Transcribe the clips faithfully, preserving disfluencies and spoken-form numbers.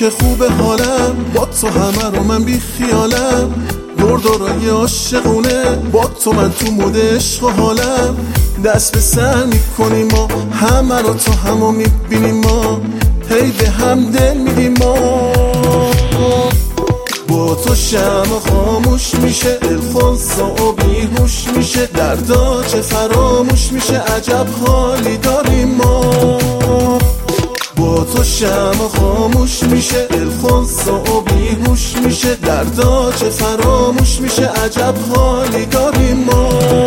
که خوب حالم، با تو همه رو من بی خیالم، دور دورای عاشقونه، با تو من تو مود عشق و حالم. دست به سر میکنیم ما همه رو، تو همو میبینیم ما، هی به هم دل میدیم ما. با تو شمع خاموش میشه، دل خونسا و بیهوش میشه، دردا چه فراموش میشه، عجب حالی داریم ما. با تو شمع خاموش میشه، دل خونسا و بیهوش میشه، دردا چه فراموش میشه، عجب حالی داریم ما.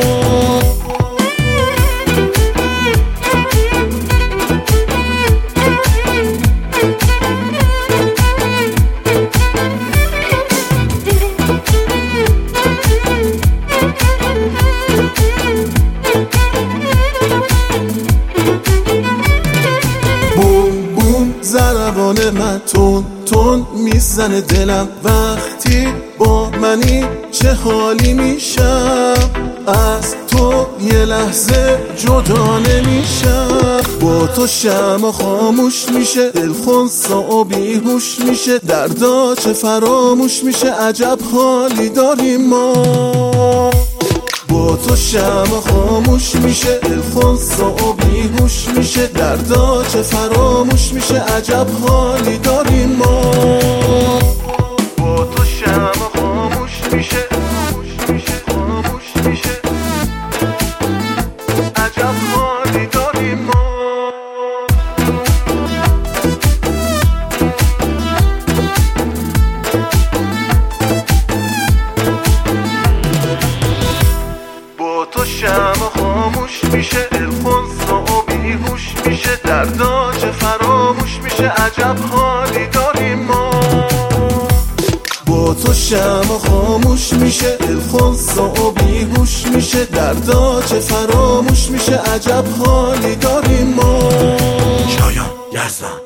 ضربان من تون تون میزنه دلم، وقتی با منی چه حالی میشم، از تو یه لحظه جدا نمیشم. با تو شمع خاموش میشه، دل خونسا و بیهوش میشه، دردا چه فراموش میشه، عجب حالی داریم ما. با تو شمع خاموش میشه، دل خونسا و بیهوش میشه، دردا چه فراموش میشه، عجب حالی داریم ما. با تو شمع خاموش میشه، خاموش میشه، عجب حالی داریم ما. تو شمع خاموش میشه، دل خونسا و بیهوش میشه، دردا چه فراموش میشه، عجب حالی داریم ما. با تو شمع خاموش میشه، دل خونسا و بیهوش میشه، دردا چه فراموش میشه، عجب حالی داریم ما. شایان یزدان